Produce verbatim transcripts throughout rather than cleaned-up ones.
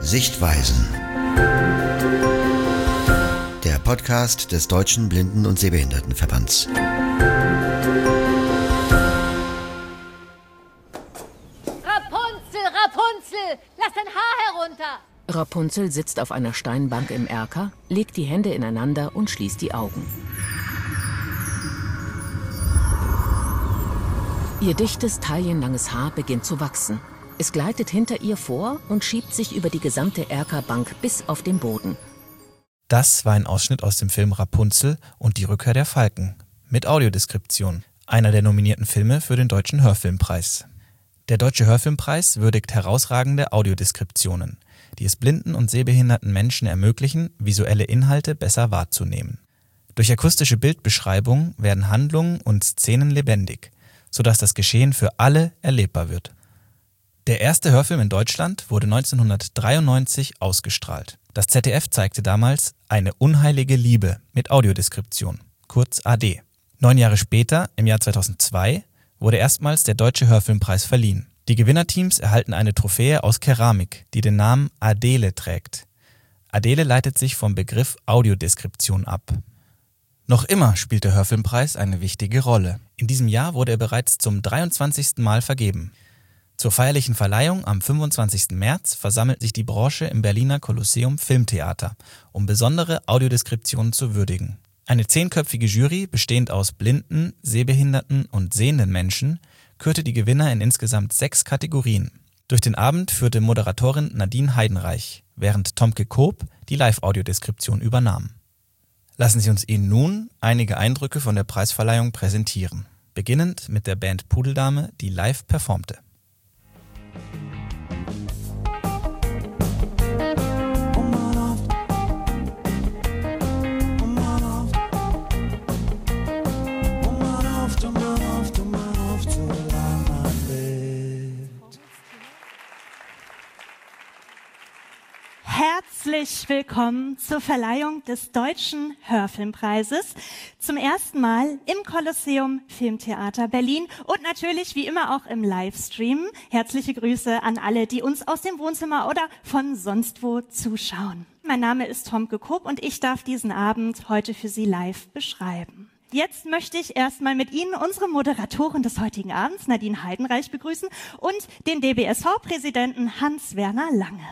Sichtweisen. Der Podcast des Deutschen Blinden- und Sehbehindertenverbands. Rapunzel, Rapunzel, lass dein Haar herunter! Rapunzel sitzt auf einer Steinbank im Erker, legt die Hände ineinander und schließt die Augen. Ihr dichtes, taillenlanges Haar beginnt zu wachsen. Es gleitet hinter ihr vor und schiebt sich über die gesamte Erkerbank bis auf den Boden. Das war ein Ausschnitt aus dem Film Rapunzel und die Rückkehr der Falken mit Audiodeskription, einer der nominierten Filme für den Deutschen Hörfilmpreis. Der Deutsche Hörfilmpreis würdigt herausragende Audiodeskriptionen, die es blinden und sehbehinderten Menschen ermöglichen, visuelle Inhalte besser wahrzunehmen. Durch akustische Bildbeschreibung werden Handlungen und Szenen lebendig, sodass das Geschehen für alle erlebbar wird. Der erste Hörfilm in Deutschland wurde neunzehnhundertdreiundneunzig ausgestrahlt. Das Z D F zeigte damals Eine unheilige Liebe mit Audiodeskription, kurz A D. Neun Jahre später, im Jahr zweitausendzwei, wurde erstmals der Deutsche Hörfilmpreis verliehen. Die Gewinnerteams erhalten eine Trophäe aus Keramik, die den Namen Adele trägt. Adele leitet sich vom Begriff Audiodeskription ab. Noch immer spielt der Hörfilmpreis eine wichtige Rolle. In diesem Jahr wurde er bereits zum dreiundzwanzigsten Mal vergeben. Zur feierlichen Verleihung am fünfundzwanzigsten März versammelt sich die Branche im Berliner Kolosseum Filmtheater, um besondere Audiodeskriptionen zu würdigen. Eine zehnköpfige Jury, bestehend aus blinden, sehbehinderten und sehenden Menschen, kürte die Gewinner in insgesamt sechs Kategorien. Durch den Abend führte Moderatorin Nadine Heidenreich, während Tomke Koop die Live-Audiodeskription übernahm. Lassen Sie uns Ihnen nun einige Eindrücke von der Preisverleihung präsentieren, beginnend mit der Band Pudeldame, die live performte. Herzlich willkommen zur Verleihung des Deutschen Hörfilmpreises. Zum ersten Mal im Kolosseum Filmtheater Berlin und natürlich wie immer auch im Livestream. Herzliche Grüße an alle, die uns aus dem Wohnzimmer oder von sonst wo zuschauen. Mein Name ist Tomke Koop und ich darf diesen Abend heute für Sie live beschreiben. Jetzt möchte ich erstmal mit Ihnen unsere Moderatorin des heutigen Abends, Nadine Heidenreich, begrüßen und den D B S V-Präsidenten Hans-Werner Lange.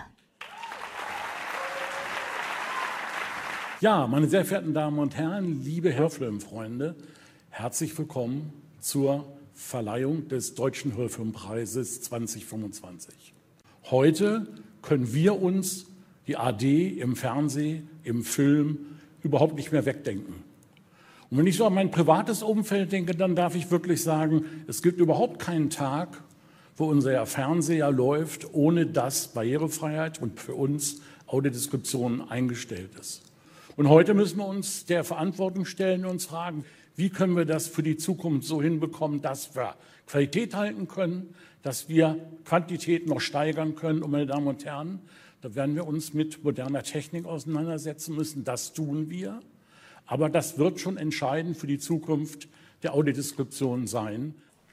Ja, meine sehr verehrten Damen und Herren, liebe Hörfilmfreunde, herzlich willkommen zur Verleihung des Deutschen Hörfilmpreises zweitausendfünfundzwanzig. Heute können wir uns die A D im Fernsehen, im Film überhaupt nicht mehr wegdenken. Und wenn ich so an mein privates Umfeld denke, dann darf ich wirklich sagen, es gibt überhaupt keinen Tag, wo unser Fernseher läuft, ohne dass Barrierefreiheit und für uns Audiodeskription eingestellt ist. Und heute müssen wir uns der Verantwortung stellen und uns fragen, wie können wir das für die Zukunft so hinbekommen, dass wir Qualität halten können, dass wir Quantität noch steigern können. Und meine Damen und Herren, da werden wir uns mit moderner Technik auseinandersetzen müssen. Das tun wir. Aber das wird schon entscheidend für die Zukunft der Audiodeskription sein.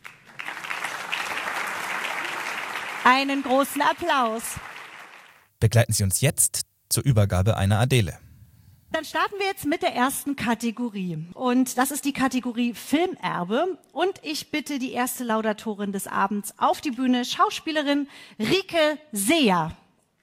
Einen großen Applaus. Begleiten Sie uns jetzt zur Übergabe einer Adele. Dann starten wir jetzt mit der ersten Kategorie. Und das ist die Kategorie Filmerbe. Und ich bitte die erste Laudatorin des Abends auf die Bühne, Schauspielerin Rike Seher.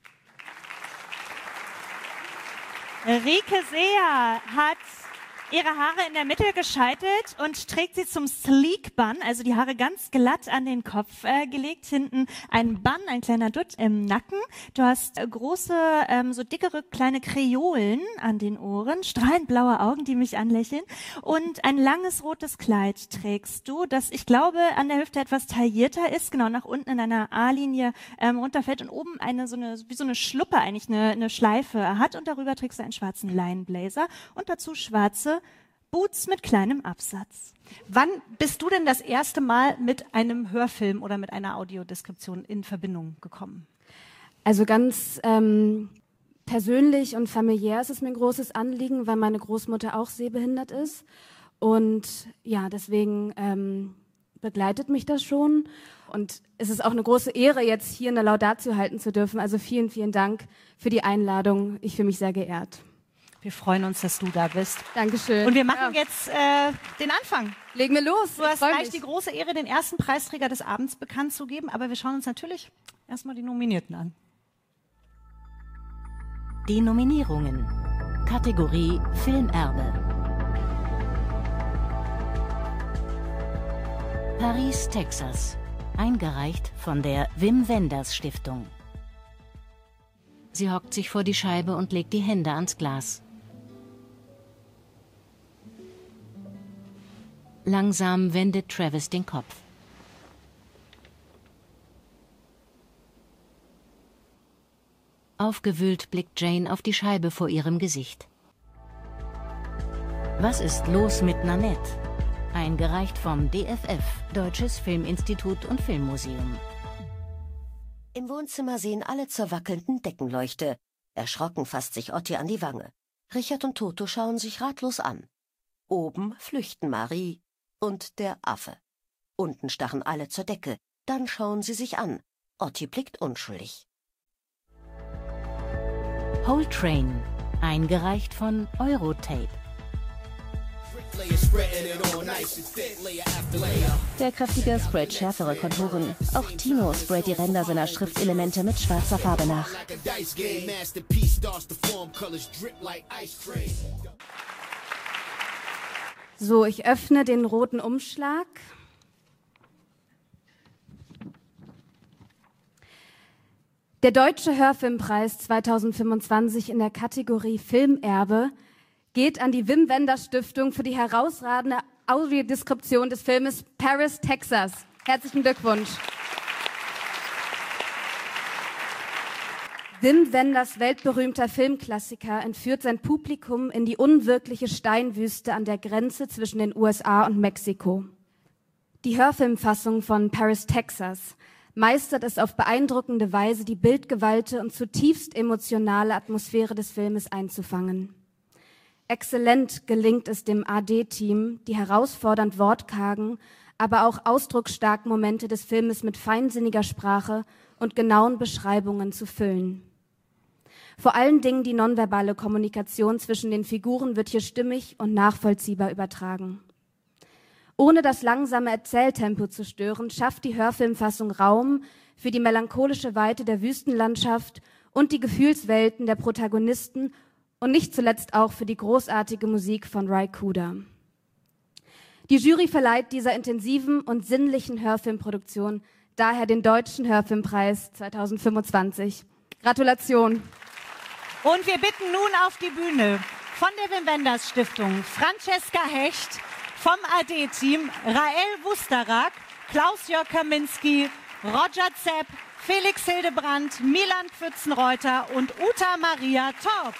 Rike Seher hat ihre Haare in der Mitte gescheitelt und trägt sie zum Sleek Bun, also die Haare ganz glatt an den Kopf äh, gelegt. Hinten ein Bun, ein kleiner Dutt im Nacken. Du hast äh, große, ähm, so dickere kleine Kreolen an den Ohren, strahlend blaue Augen, die mich anlächeln. Und ein langes rotes Kleid trägst du, das ich glaube an der Hüfte etwas taillierter ist, genau nach unten in einer A-Linie ähm, runterfällt und oben eine so eine wie so eine Schluppe eigentlich eine, eine Schleife hat und darüber trägst du einen schwarzen Leinenblazer und dazu schwarze Boots mit kleinem Absatz. Wann bist du denn das erste Mal mit einem Hörfilm oder mit einer Audiodeskription in Verbindung gekommen? Also ganz ähm, persönlich und familiär ist es mir ein großes Anliegen, weil meine Großmutter auch sehbehindert ist. Und ja, deswegen ähm, begleitet mich das schon. Und es ist auch eine große Ehre, jetzt hier eine Laudatio halten zu dürfen. Also vielen, vielen Dank für die Einladung. Ich fühle mich sehr geehrt. Wir freuen uns, dass du da bist. Dankeschön. Und wir machen ja. jetzt äh, den Anfang. Legen wir los. Du hast gleich die große Ehre, den ersten Preisträger des Abends bekannt zu geben. Aber wir schauen uns natürlich erstmal die Nominierten an. Die Nominierungen. Kategorie Filmerbe. Paris, Texas. Eingereicht von der Wim Wenders Stiftung. Sie hockt sich vor die Scheibe und legt die Hände ans Glas. Langsam wendet Travis den Kopf. Aufgewühlt blickt Jane auf die Scheibe vor ihrem Gesicht. Was ist los mit Nanette? Eingereicht vom D F F, Deutsches Filminstitut und Filmmuseum. Im Wohnzimmer sehen alle zur wackelnden Deckenleuchte. Erschrocken fasst sich Otti an die Wange. Richard und Toto schauen sich ratlos an. Oben flüchten Marie und der Affe. Unten starren alle zur Decke. Dann schauen sie sich an. Otti blickt unschuldig. Whole Train, eingereicht von Eurotape. Der kräftige sprayt schärfere Konturen. Auch Tino sprayt die Ränder seiner Schriftelemente mit schwarzer Farbe nach. So, ich öffne den roten Umschlag. Der Deutsche Hörfilmpreis zweitausendfünfundzwanzig in der Kategorie Filmerbe geht an die Wim Wenders Stiftung für die herausragende Audiodeskription des Filmes Paris, Texas. Herzlichen Glückwunsch. Wim Wenders weltberühmter Filmklassiker entführt sein Publikum in die unwirkliche Steinwüste an der Grenze zwischen den U S A und Mexiko. Die Hörfilmfassung von Paris, Texas meistert es auf beeindruckende Weise, die Bildgewalt und zutiefst emotionale Atmosphäre des Filmes einzufangen. Exzellent gelingt es dem A D-Team, die herausfordernd wortkargen, aber auch ausdrucksstarken Momente des Filmes mit feinsinniger Sprache und genauen Beschreibungen zu füllen. Vor allen Dingen die nonverbale Kommunikation zwischen den Figuren wird hier stimmig und nachvollziehbar übertragen. Ohne das langsame Erzähltempo zu stören, schafft die Hörfilmfassung Raum für die melancholische Weite der Wüstenlandschaft und die Gefühlswelten der Protagonisten und nicht zuletzt auch für die großartige Musik von Ry Cooder. Die Jury verleiht dieser intensiven und sinnlichen Hörfilmproduktion daher den Deutschen Hörfilmpreis zweitausendfünfundzwanzig. Gratulation! Und wir bitten nun auf die Bühne von der Wim Wenders Stiftung Francesca Hecht, vom A D-Team Rael Wusterak, Klaus-Jörg Kaminski, Roger Zepp, Felix Hildebrandt, Milan Pfützenreuter und Uta Maria Torp.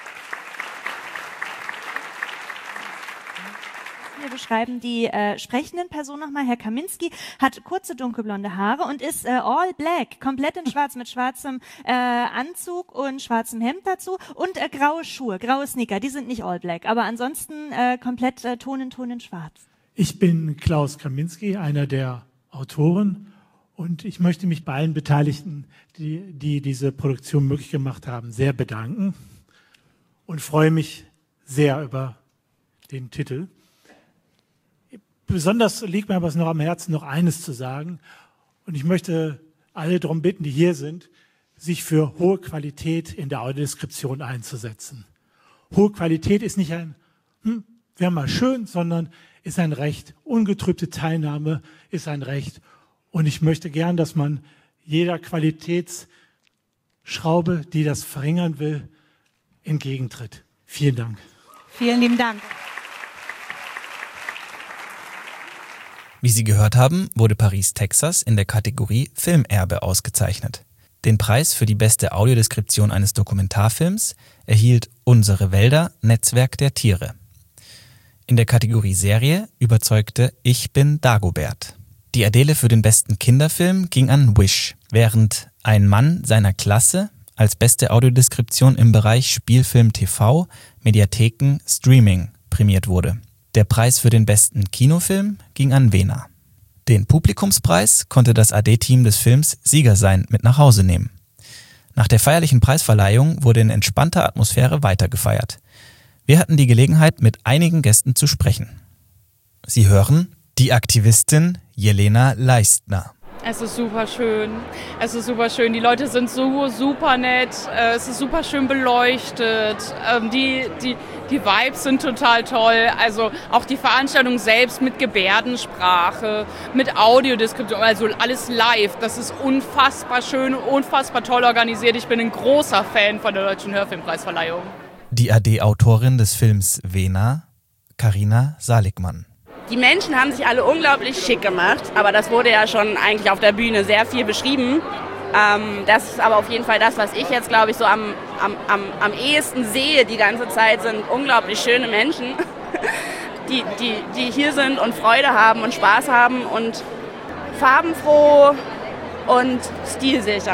Wir beschreiben die äh, sprechenden Personen nochmal. Herr Kaminski hat kurze dunkelblonde Haare und ist äh, all black, komplett in schwarz mit schwarzem äh, Anzug und schwarzem Hemd dazu und äh, graue Schuhe, graue Sneaker. Die sind nicht all black, aber ansonsten äh, komplett äh, Ton in Ton in schwarz. Ich bin Klaus Kaminski, einer der Autoren, und ich möchte mich bei allen Beteiligten, die, die diese Produktion möglich gemacht haben, sehr bedanken und freue mich sehr über den Titel. Besonders liegt mir aber noch am Herzen, noch eines zu sagen. Und ich möchte alle darum bitten, die hier sind, sich für hohe Qualität in der Audiodeskription einzusetzen. Hohe Qualität ist nicht ein, hm, wäre mal schön, sondern ist ein Recht. Ungetrübte Teilnahme ist ein Recht. Und ich möchte gern, dass man jeder Qualitätsschraube, die das verringern will, entgegentritt. Vielen Dank. Vielen lieben Dank. Wie Sie gehört haben, wurde Paris, Texas in der Kategorie Filmerbe ausgezeichnet. Den Preis für die beste Audiodeskription eines Dokumentarfilms erhielt Unsere Wälder – Netzwerk der Tiere. In der Kategorie Serie überzeugte Ich bin Dagobert. Die Adele für den besten Kinderfilm ging an Wish, während Ein Mann seiner Klasse als beste Audiodeskription im Bereich Spielfilm T V, Mediatheken, Streaming prämiert wurde. Der Preis für den besten Kinofilm ging an Vena. Den Publikumspreis konnte das A D-Team des Films Sieger sein mit nach Hause nehmen. Nach der feierlichen Preisverleihung wurde in entspannter Atmosphäre weitergefeiert. Wir hatten die Gelegenheit, mit einigen Gästen zu sprechen. Sie hören die Aktivistin Jelena Leistner. Es ist super schön. Es ist super schön. Die Leute sind so super nett. Es ist super schön beleuchtet. Die, die, die Vibes sind total toll. Also auch die Veranstaltung selbst mit Gebärdensprache, mit Audiodeskription, also alles live. Das ist unfassbar schön, unfassbar toll organisiert. Ich bin ein großer Fan von der Deutschen Hörfilmpreisverleihung. Die A D-Autorin des Films Vena, Carina Saligmann. Die Menschen haben sich alle unglaublich schick gemacht, aber das wurde ja schon eigentlich auf der Bühne sehr viel beschrieben. Ähm, das ist aber auf jeden Fall das, was ich jetzt, glaube ich, so am, am, am, am ehesten sehe die ganze Zeit, sind unglaublich schöne Menschen, die, die, die hier sind und Freude haben und Spaß haben und farbenfroh und stilsicher.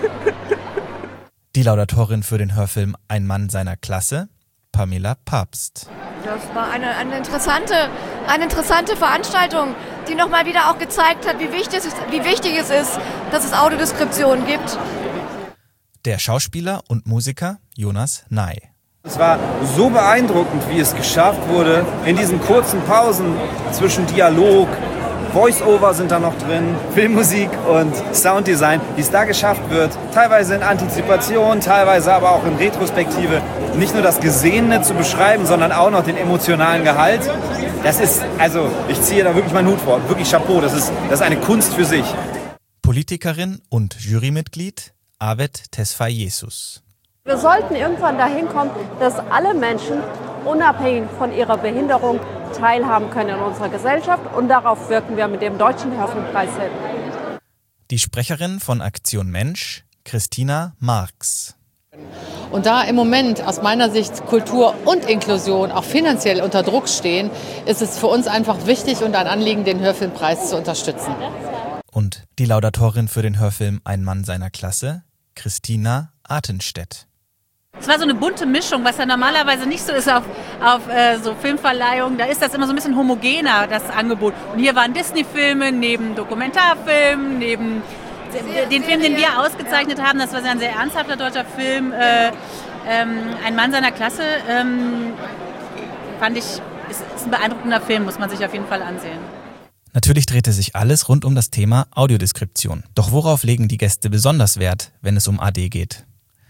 Die Laudatorin für den Hörfilm Ein Mann seiner Klasse, Pamela Papst. Das war eine, eine, interessante, eine interessante Veranstaltung, die nochmal wieder auch gezeigt hat, wie wichtig, es, wie wichtig es ist, dass es Audiodeskription gibt. Der Schauspieler und Musiker Jonas Ney. Es war so beeindruckend, wie es geschafft wurde, in diesen kurzen Pausen zwischen Dialog, Voice-Over sind da noch drin, Filmmusik und Sounddesign, wie es da geschafft wird, teilweise in Antizipation, teilweise aber auch in Retrospektive, nicht nur das Gesehene zu beschreiben, sondern auch noch den emotionalen Gehalt. Das ist, also ich ziehe da wirklich meinen Hut vor, wirklich Chapeau, das ist, das ist eine Kunst für sich. Politikerin und Jurymitglied Avet Tesfayesus. Wir sollten irgendwann dahin kommen, dass alle Menschen unabhängig von ihrer Behinderung teilhaben können in unserer Gesellschaft und darauf wirken wir mit dem Deutschen Hörfilmpreis hin. Die Sprecherin von Aktion Mensch, Christina Marx. Und da im Moment aus meiner Sicht Kultur und Inklusion auch finanziell unter Druck stehen, ist es für uns einfach wichtig und ein Anliegen, den Hörfilmpreis zu unterstützen. Und die Laudatorin für den Hörfilm Ein Mann seiner Klasse, Christina Artenstedt. Es war so eine bunte Mischung, was ja normalerweise nicht so ist auf, auf äh, so Filmverleihungen. Da ist das immer so ein bisschen homogener, das Angebot. Und hier waren Disney-Filme neben Dokumentarfilmen, neben den Film, den wir ausgezeichnet haben. Das war ein sehr ernsthafter deutscher Film, äh, ähm, Ein Mann seiner Klasse. Ähm, fand ich, ist, ist ein beeindruckender Film, muss man sich auf jeden Fall ansehen. Natürlich drehte sich alles rund um das Thema Audiodeskription. Doch worauf legen die Gäste besonders Wert, wenn es um A D geht?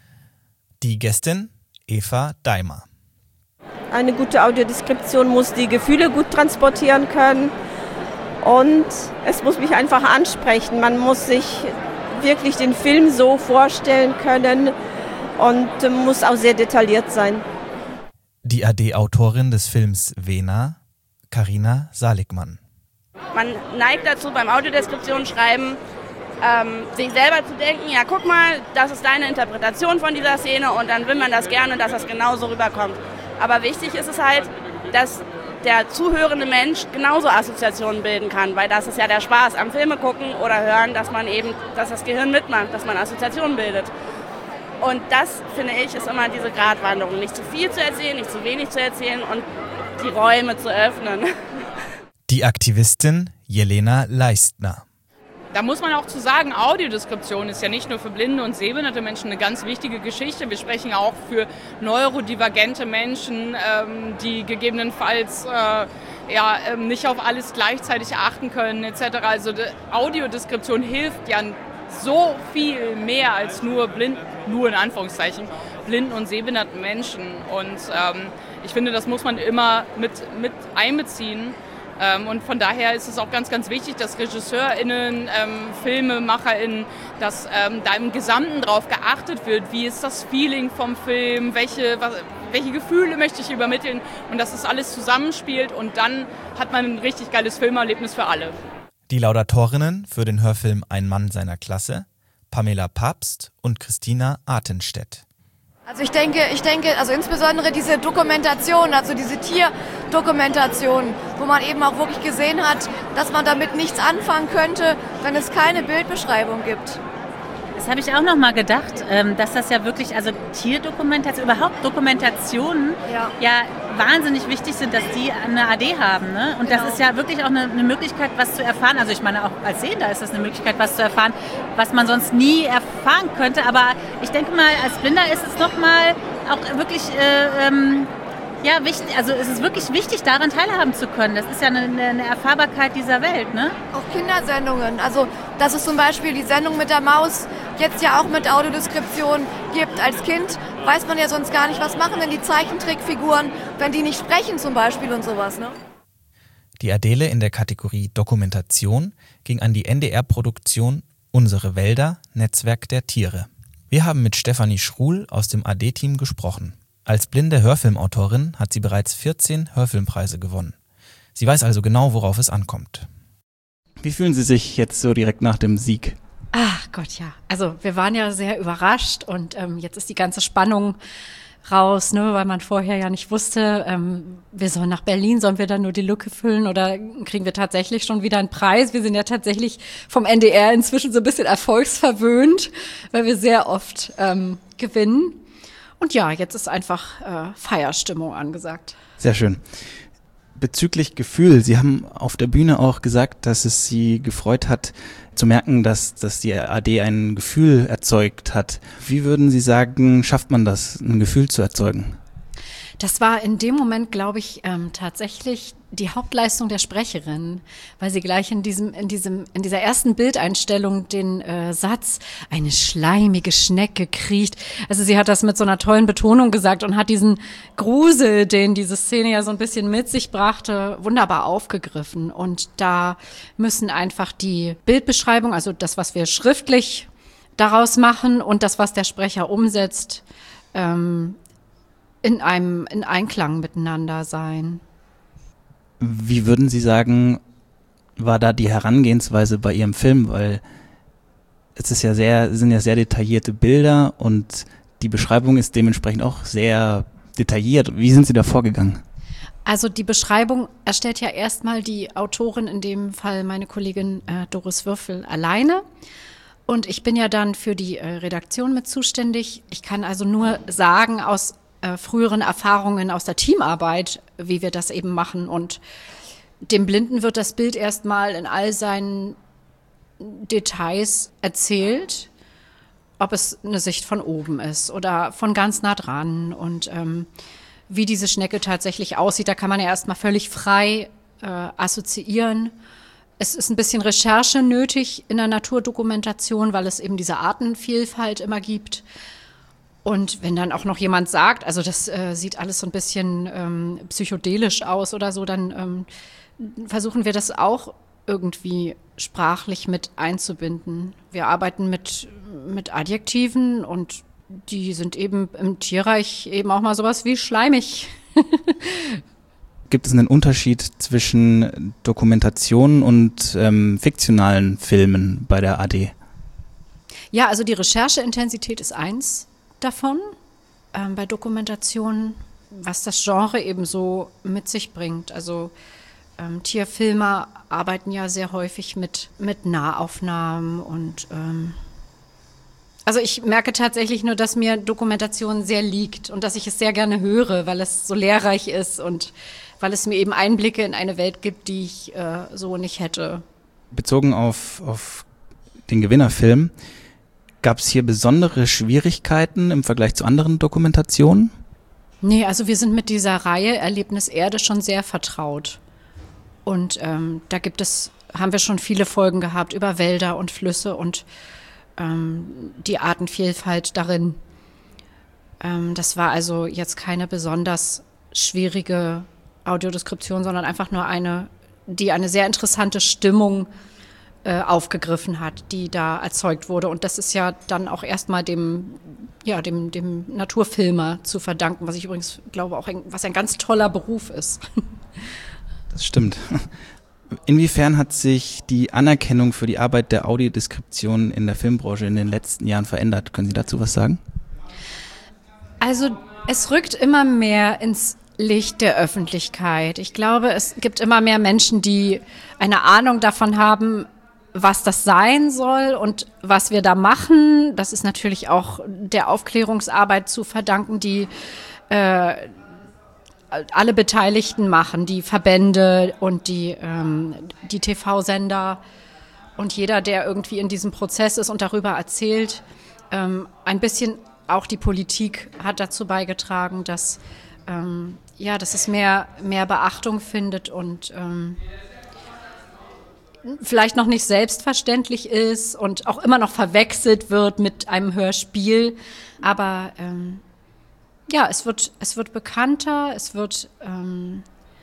Die Gästin Eva Daimer. Eine gute Audiodeskription muss die Gefühle gut transportieren können und es muss mich einfach ansprechen. Man muss sich wirklich den Film so vorstellen können und muss auch sehr detailliert sein. Die A D-Autorin des Films Vena, Carina Saligmann. Man neigt dazu beim Audiodeskription schreiben, Ähm, sich selber zu denken, ja guck mal, das ist deine Interpretation von dieser Szene und dann will man das gerne, dass das genauso rüberkommt. Aber wichtig ist es halt, dass der zuhörende Mensch genauso Assoziationen bilden kann, weil das ist ja der Spaß am Filme gucken oder hören, dass man eben, dass das Gehirn mitmacht, dass man Assoziationen bildet. Und das, finde ich, ist immer diese Gratwanderung, nicht zu viel zu erzählen, nicht zu wenig zu erzählen und die Räume zu öffnen. Die Aktivistin Jelena Leistner. Da muss man auch zu sagen, Audiodeskription ist ja nicht nur für blinde und sehbehinderte Menschen eine ganz wichtige Geschichte. Wir sprechen auch für neurodivergente Menschen, ähm, die gegebenenfalls äh, ja, ähm, nicht auf alles gleichzeitig achten können et cetera. Also Audiodeskription hilft ja so viel mehr als nur blind, nur in Anführungszeichen, blinden und sehbehinderten Menschen. Und ähm, ich finde, das muss man immer mit, mit einbeziehen. Und von daher ist es auch ganz, ganz wichtig, dass RegisseurInnen, ähm, FilmemacherInnen, dass ähm, da im Gesamten drauf geachtet wird, wie ist das Feeling vom Film, welche, was, welche Gefühle möchte ich übermitteln und dass das alles zusammenspielt und dann hat man ein richtig geiles Filmerlebnis für alle. Die Laudatorinnen für den Hörfilm Ein Mann seiner Klasse, Pamela Papst und Christina Artenstedt. Also ich denke, ich denke, also insbesondere diese Dokumentation, also diese Tierdokumentation, wo man eben auch wirklich gesehen hat, dass man damit nichts anfangen könnte, wenn es keine Bildbeschreibung gibt. Das habe ich auch noch mal gedacht, dass das ja wirklich, also Tierdokumentation, überhaupt Dokumentationen ja, ja wahnsinnig wichtig sind, dass die eine A D haben. Ne? Und genau. Das ist ja wirklich auch eine, eine Möglichkeit, was zu erfahren. Also ich meine, auch als Sehender ist das eine Möglichkeit, was zu erfahren, was man sonst nie erfahren könnte. Aber ich denke mal, als Blinder ist es noch mal auch wirklich... Äh, ähm, Ja, wichtig, also es ist wirklich wichtig, daran teilhaben zu können. Das ist ja eine, eine Erfahrbarkeit dieser Welt, ne? Auch Kindersendungen. Also, dass es zum Beispiel die Sendung mit der Maus jetzt ja auch mit Audiodeskription gibt. Als Kind weiß man ja sonst gar nicht, was machen denn die Zeichentrickfiguren, wenn die nicht sprechen zum Beispiel und sowas, ne? Die Adele in der Kategorie Dokumentation ging an die N D R-Produktion Unsere Wälder, Netzwerk der Tiere. Wir haben mit Stefanie Schruhl aus dem A D-Team gesprochen. Als blinde Hörfilmautorin hat sie bereits vierzehn Hörfilmpreise gewonnen. Sie weiß also genau, worauf es ankommt. Wie fühlen Sie sich jetzt so direkt nach dem Sieg? Ach Gott, ja. Also wir waren ja sehr überrascht und ähm, jetzt ist die ganze Spannung raus, ne, weil man vorher ja nicht wusste, ähm, wir sollen nach Berlin, sollen wir dann nur die Lücke füllen oder kriegen wir tatsächlich schon wieder einen Preis? Wir sind ja tatsächlich vom N D R inzwischen so ein bisschen erfolgsverwöhnt, weil wir sehr oft ähm, gewinnen. Und ja, jetzt ist einfach äh, Feierstimmung angesagt. Sehr schön. Bezüglich Gefühl, Sie haben auf der Bühne auch gesagt, dass es Sie gefreut hat, zu merken, dass, dass die A D ein Gefühl erzeugt hat. Wie würden Sie sagen, schafft man das, ein Gefühl zu erzeugen? Das war in dem Moment, glaube ich, ähm, tatsächlich die Hauptleistung der Sprecherin, weil sie gleich in diesem, in diesem, in dieser ersten Bildeinstellung den äh, Satz "eine schleimige Schnecke kriecht", also sie hat das mit so einer tollen Betonung gesagt und hat diesen Grusel, den diese Szene ja so ein bisschen mit sich brachte, wunderbar aufgegriffen. Und da müssen einfach die Bildbeschreibung, also das, was wir schriftlich daraus machen und das, was der Sprecher umsetzt, ähm, in einem, in Einklang miteinander sein. Wie würden Sie sagen, war da die Herangehensweise bei Ihrem Film? Weil es ist ja sehr, sind ja sehr detaillierte Bilder und die Beschreibung ist dementsprechend auch sehr detailliert. Wie sind Sie da vorgegangen? Also die Beschreibung erstellt ja erstmal die Autorin, in dem Fall meine Kollegin äh, Doris Würfel, alleine. Und ich bin ja dann für die äh, Redaktion mit zuständig. Ich kann also nur sagen, aus Äh, früheren Erfahrungen aus der Teamarbeit, wie wir das eben machen. Und dem Blinden wird das Bild erstmal in all seinen Details erzählt, ob es eine Sicht von oben ist oder von ganz nah dran. Und ähm, wie diese Schnecke tatsächlich aussieht, da kann man ja erstmal völlig frei äh, assoziieren. Es ist ein bisschen Recherche nötig in der Naturdokumentation, weil es eben diese Artenvielfalt immer gibt. Und wenn dann auch noch jemand sagt, also das äh, sieht alles so ein bisschen ähm, psychedelisch aus oder so, dann ähm, versuchen wir das auch irgendwie sprachlich mit einzubinden. Wir arbeiten mit, mit Adjektiven und die sind eben im Tierreich eben auch mal sowas wie schleimig. Gibt es einen Unterschied zwischen Dokumentationen und ähm, fiktionalen Filmen bei der A D? Ja, also die Rechercheintensität ist eins davon, ähm, bei Dokumentationen, was das Genre eben so mit sich bringt. Also ähm, Tierfilmer arbeiten ja sehr häufig mit, mit Nahaufnahmen und ähm, also ich merke tatsächlich nur, dass mir Dokumentation sehr liegt und dass ich es sehr gerne höre, weil es so lehrreich ist und weil es mir eben Einblicke in eine Welt gibt, die ich äh, so nicht hätte. Bezogen auf, auf den Gewinnerfilm, gab es hier besondere Schwierigkeiten im Vergleich zu anderen Dokumentationen? Nee, also wir sind mit dieser Reihe Erlebnis Erde schon sehr vertraut. Und ähm, da gibt es, haben wir schon viele Folgen gehabt über Wälder und Flüsse und ähm, die Artenvielfalt darin. Ähm, das war also jetzt keine besonders schwierige Audiodeskription, sondern einfach nur eine, die eine sehr interessante Stimmung aufgegriffen hat, die da erzeugt wurde. Und das ist ja dann auch erstmal dem, ja, dem, dem Naturfilmer zu verdanken, was ich übrigens glaube, auch ein, was ein ganz toller Beruf ist. Das stimmt. Inwiefern hat sich die Anerkennung für die Arbeit der Audiodeskription in der Filmbranche in den letzten Jahren verändert? Können Sie dazu was sagen? Also es rückt immer mehr ins Licht der Öffentlichkeit. Ich glaube, es gibt immer mehr Menschen, die eine Ahnung davon haben, was das sein soll und was wir da machen, das ist natürlich auch der Aufklärungsarbeit zu verdanken, die äh, alle Beteiligten machen, die Verbände und die, ähm, die T V-Sender und jeder, der irgendwie in diesem Prozess ist und darüber erzählt. Ähm, ein bisschen auch die Politik hat dazu beigetragen, dass, ähm, ja, dass es mehr, mehr Beachtung findet und ähm, vielleicht noch nicht selbstverständlich ist und auch immer noch verwechselt wird mit einem Hörspiel. Aber ähm, ja, es wird, es wird bekannter, es wird ähm,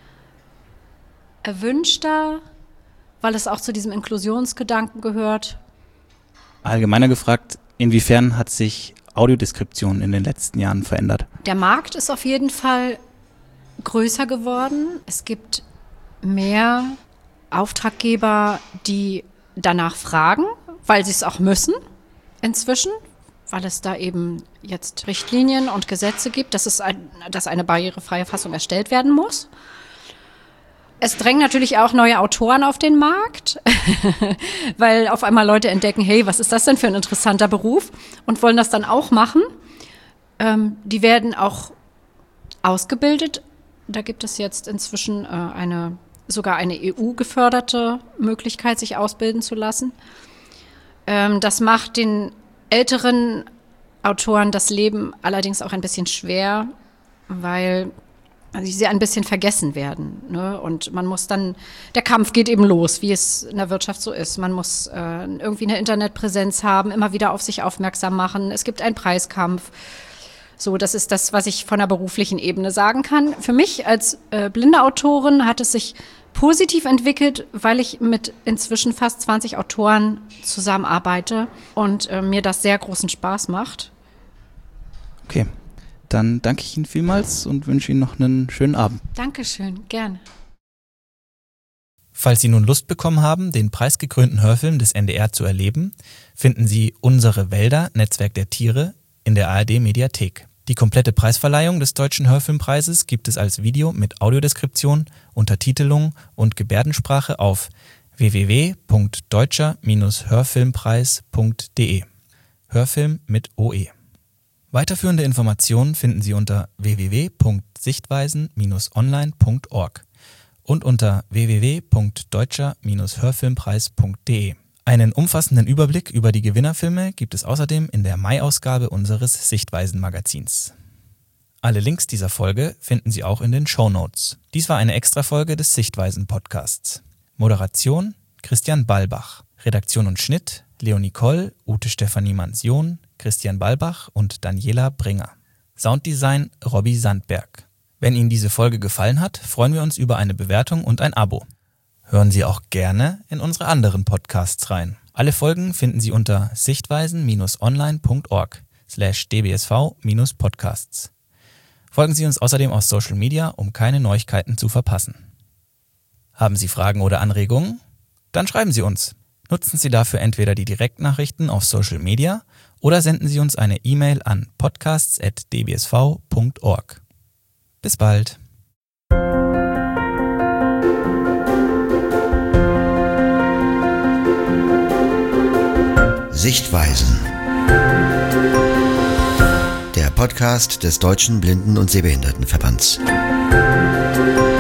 erwünschter, weil es auch zu diesem Inklusionsgedanken gehört. Allgemeiner gefragt, inwiefern hat sich Audiodeskription in den letzten Jahren verändert? Der Markt ist auf jeden Fall größer geworden. Es gibt mehr Auftraggeber, die danach fragen, weil sie es auch müssen inzwischen, weil es da eben jetzt Richtlinien und Gesetze gibt, dass, es ein, dass eine barrierefreie Fassung erstellt werden muss. Es drängen natürlich auch neue Autoren auf den Markt, weil auf einmal Leute entdecken, hey, was ist das denn für ein interessanter Beruf und wollen das dann auch machen. Ähm, die werden auch ausgebildet. Da gibt es jetzt inzwischen äh, eine sogar eine E U-geförderte Möglichkeit, sich ausbilden zu lassen. Ähm, das macht den älteren Autoren das Leben allerdings auch ein bisschen schwer, weil sie ein bisschen vergessen werden. Ne? Und man muss dann, der Kampf geht eben los, wie es in der Wirtschaft so ist. Man muss äh, irgendwie eine Internetpräsenz haben, immer wieder auf sich aufmerksam machen. Es gibt einen Preiskampf. So, das ist das, was ich von der beruflichen Ebene sagen kann. Für mich als äh, blinde Autorin hat es sich positiv entwickelt, weil ich mit inzwischen fast zwanzig Autoren zusammenarbeite und äh, mir das sehr großen Spaß macht. Okay, dann danke ich Ihnen vielmals und wünsche Ihnen noch einen schönen Abend. Dankeschön, gerne. Falls Sie nun Lust bekommen haben, den preisgekrönten Hörfilm des N D R zu erleben, finden Sie Unsere Wälder, Netzwerk der Tiere in der A R D-Mediathek. Die komplette Preisverleihung des Deutschen Hörfilmpreises gibt es als Video mit Audiodeskription, Untertitelung und Gebärdensprache auf w w w punkt deutscher hörfilmpreis punkt d e. Hörfilm mit O E. Weiterführende Informationen finden Sie unter w w w punkt sichtweisen Bindestrich online punkt org und unter w w w punkt deutscher hörfilmpreis punkt d e. Einen umfassenden Überblick über die Gewinnerfilme gibt es außerdem in der Mai-Ausgabe unseres Sichtweisen-Magazins. Alle Links dieser Folge finden Sie auch in den Shownotes. Dies war eine Extrafolge des Sichtweisen-Podcasts. Moderation Christian Balbach. Redaktion und Schnitt Leonie Koll, Ute Stefanie Mansion, Christian Balbach und Daniela Bringer. Sounddesign Robby Sandberg. Wenn Ihnen diese Folge gefallen hat, freuen wir uns über eine Bewertung und ein Abo. Hören Sie auch gerne in unsere anderen Podcasts rein. Alle Folgen finden Sie unter sichtweisen online punkt org slash d b s v podcasts. Folgen Sie uns außerdem auf Social Media, um keine Neuigkeiten zu verpassen. Haben Sie Fragen oder Anregungen? Dann schreiben Sie uns. Nutzen Sie dafür entweder die Direktnachrichten auf Social Media oder senden Sie uns eine E-Mail an podcasts at d b s v punkt org. Bis bald. Sichtweisen. Der Podcast des Deutschen Blinden- und Sehbehindertenverbands.